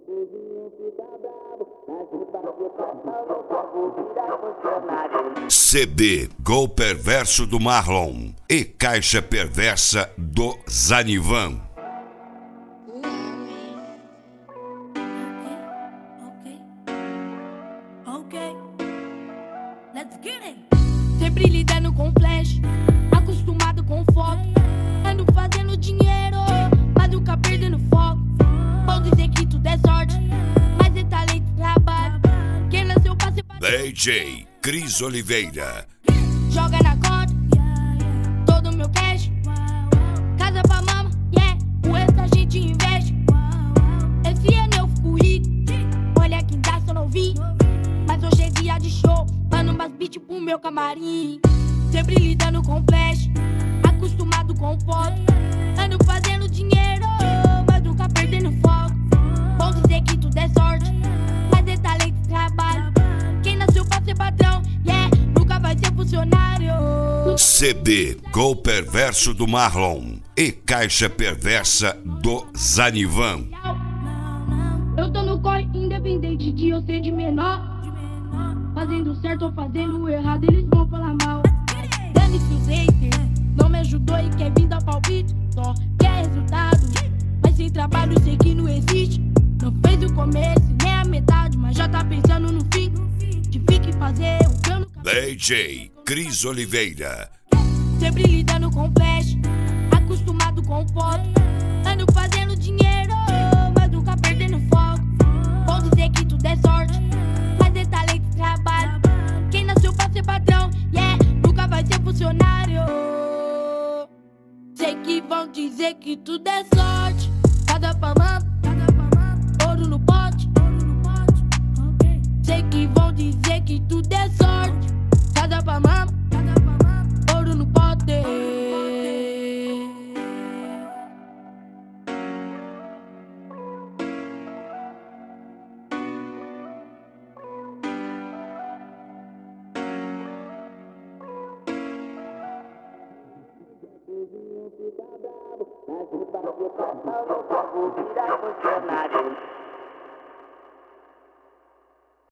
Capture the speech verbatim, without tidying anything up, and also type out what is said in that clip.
C D Gol Perverso do Marlon e Caixa Perversa do Zanivan. Sempre lidando com flash, acostumado com foto. Ando fazendo dinheiro, mas nunca perdendo foco. Vão dizer que tudo é sorte, mas é talento e trabalho. Quem nasceu pra ser D J Cris Oliveira. Joga na conta, todo meu cash. Casa pra mama, yeah, o resto a gente investe. Esse ano eu fico rico, olha quem dá só novinho. Mas hoje é dia de show, mando umas beats pro meu camarim. Sempre lidando com flash, acostumado com foto. Ando fazendo dinheiro, mas nunca perdendo foco. Vão dizer que tudo é sorte, mas é talento e trabalho. Quem nasceu pra ser patrão, yeah, nunca vai ser funcionário. C D Gol Perverso do Marlon e Caixa Perversa do Zanivan. Eu tô no corre independente de eu ser de menor. Fazendo certo ou fazendo errado, eles vão falar mal. Dane-se os haters, não me ajudou e quer vir dar palpite. Só quer resultado, mas sem trabalho sei que não existe. Não fez o começo nem a metade, mas já tá pensando no fim. Tive que fazer o que eu nunca fiz. D J Cris Oliveira. Sempre lidando com flash, acostumado com foto. Ando fazendo dinheiro, mas nunca perdendo foco. Vão dizer que tudo é sorte, mas é talento e trabalho. Quem nasceu pra ser patrão, yeah, nunca vai ser funcionário. Sei que vão dizer que tudo é sorte. Cada palma, ouro no pote. Sei que vão dizer que tudo é sorte. Cada palma, ouro no pote. Fica bravo, mas se bater pra pau, eu vou virar funcionário.